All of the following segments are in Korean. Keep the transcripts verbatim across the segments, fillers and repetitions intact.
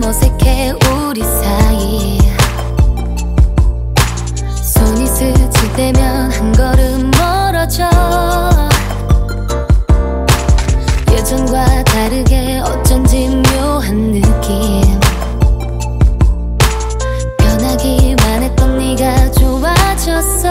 어색해 우리 사이. 손이 스칠 때면 한 걸음 멀어져. 예전과 다르게 어쩐지 묘한 느낌. 변하기만 했던 네가 좋아졌어.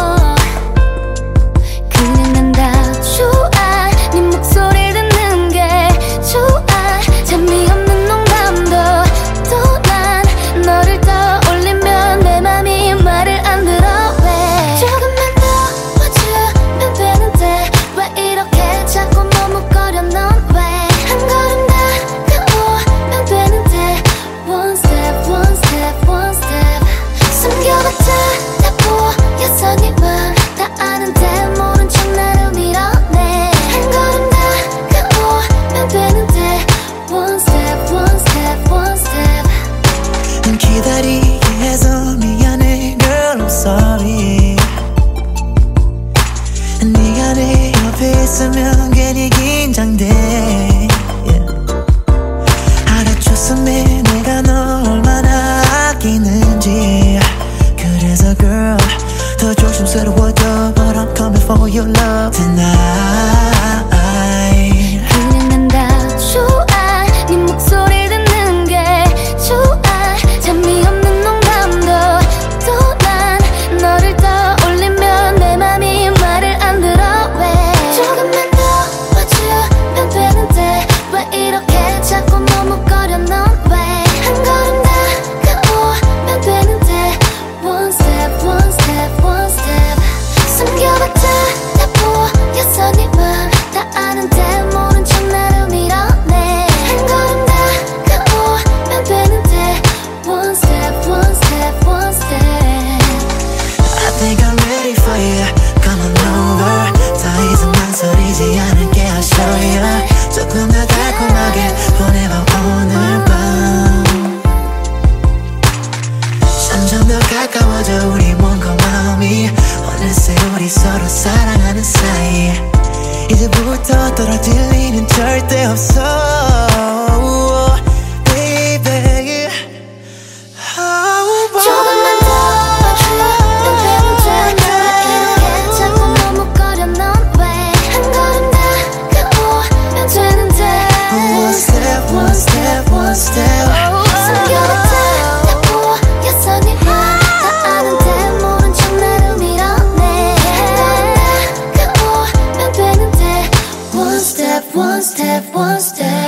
그냥 난 다 좋아. 네 목소리 듣는 게 좋아. 재미없는 농담도 또 난 너를 떠올리면 내 맘이 말을 안 들어. 왜 조금만 더 와주면 되는데 왜 이렇게 자꾸 머뭇거려. 넌 왜 한 걸음 다가오면 되는데 One step one step one step. 숨겨봤자 다 보였어. 네 맘 다 아는데 모른 척 나를 밀어내. 한 걸음 다가오면 되는데 One step one step one step. 기다리게 해서 미안해 girl I'm sorry. 네가 내 옆에 있으면 괜히 긴장돼. yeah. 알아줬으면 내가 널 얼마나 아끼는지. 그래서 girl 더 조심스러워져. But I'm coming for your love tonight. 그냥 난 다 좋아. 네 목소리 듣는 게 좋아. 재미없는 농담도 또 난 너를 떠올리면 내 맘이 말을 안 들어. 왜 조금만 더 와주면 되는데 왜 이렇게 자꾸 머뭇거려. 넌 왜 한 걸음 다가오면 되는데 One step one step one step. 숨겨봤자 다 보였어. 네 맘 다 아는데 모른 척 나를 밀어내. 한 걸음 다가오면 되는데 One step one step one step. I think I'm ready for you. Come on over. 더 이상 망설이지 않을게. I'll show you. 조금 더 달콤하게 보내봐 오늘 밤. 점점 더 가까워져 우리 뭔가 마음이. 어느새 우리 서로 사랑하는 사이. 이제부터 떨어질 일은 절대 없어 baby. oh, 조금만 더 와주면 되는데 왜 이렇게 자꾸 머뭇거려. 넌 왜 한 걸음 다가오면 되는데 One step one step one step. 숨겨봤자 다 보였어. 네 맘 다 아는데 모른 척 나를 밀어내. 한 걸음 다가오면 되는데 One step one step one step.